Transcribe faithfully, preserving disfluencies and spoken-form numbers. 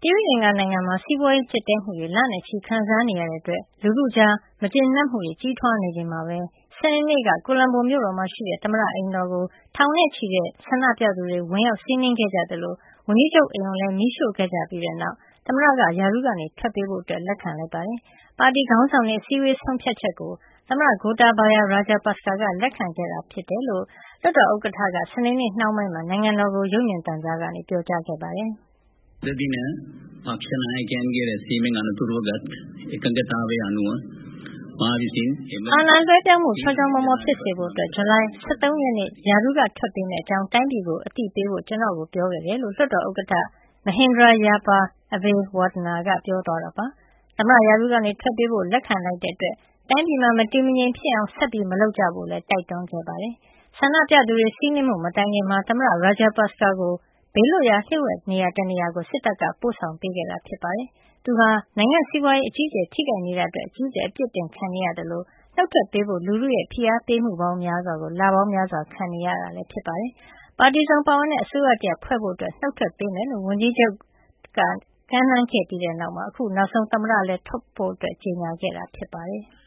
သီရိလင်္ကာနိုင်ငံမှာစီးပွားရေးကျပ်တည်းမှုတွေလနဲ့ချီခံစားနေရတဲ့အတွက်လူထုကြားမကျေနပ်မှုတွေကြီးထွားနေချိန်မှာပဲစနေနေ့ကကိုလံဘိုမြို့တော်မှာရှိတဲ့သမ္မတအိမ်တော်ကိုထောင်နဲ့ချီတဲ့ဆန္ဒပြသူတွေဝင်ရောက်စီးနင်းခဲ့ကြသလိုဝန်ကြီးချုပ်အိမ်ကိုလည်းမီးရှို့ခဲ့ကြပြီးတဲ့နောက်သမ္မတကရာထူးကနေထွက်ပေးဖို့လက်ခံလိုက်ပါတယ်။ပါတီခေါင်းဆောင်တွေအစည်းအဝေးဆုံးဖြတ်ချက်ကိုသမ္မတ Gotabaya Rajapaksa ကလက်ခံခဲ့တာဖြစ်တယ်လို့လွှတ်တော်ဥက္ကဋ္ဌကစနေနေ့နှောင်းပိုင်းမှာနိုင်ငံတော်ကိုရုပ်မြင်သံကြားကနေပြောကြားခဲ့ပါတယ်။အာဏာလွှဲပြောင်းမှုချောချောမောမောဖြစ်စေဖို့ဇူလိုင်လ ၁၃ ရက်နေ့ရာထူးကထွက်ပေးမယ့်အကြောင်းတိုင်းပြည်ကိုအသိပေးဖို့ကျနော့်ကိုပြောခဲ့တယ်လို့လွှတ်တော်ဥက္ကဋ္ဌ Mahinda Yapa Abeywardena ကပြောသွားတာပါ။သမ္မတရာထူးကနေထွက်ပေးဖို့လက်ခံလိုက်တဲ့အတွက်တိုင်းပြည်မှာမတည်မငြိမ်ဖြစ်အောင်ဆက်မလုပ်ကြဖို့လည်းတိုက်တွန်းခဲ့ပါတယ်။ဆန္ဒပြသူတွေစီးနင်းမှုမတိုင်ခင်မှာသမ္မတ Rajapaksa ကိုဘေးလွတ်ရာလျှို့ဝှက်နေရာတနေရာကိုစစ်တပ်ကပို့ဆောင်ပေးခဲ့တာဖြစ်ပါတယ်။သူဟာနိုင်ငံစီးပွားရေးအကြီးအကျယ်ထိခိုက်နေတာအတွက်အကြီးအကျယ်အပြစ်တင်ခံနေရတယ်လို့နှုတ်ထွက်ပေးဖို့လူထုရဲ့ဖိအားပေးမှုပေါင်းများစွာကိုလပေါင်းများစွာခံနေရတာလည်းဖြစ်ပါတယ်။ပါတီစုံပါဝင်တဲ့အစိုးရတရပ်ဖွဲ့ဖို့နှုတ်ထွက်ပေးမယ်လို့ဝန်ကြီးချုပ်ကကမ်းလှမ်းခဲ့ပြီးတဲ့နောက်အခုနောက်ဆုံးသမ္မတလည်းထွက်ဖို့ကြေညာခဲ့တာဖြစ်ပါတယ်။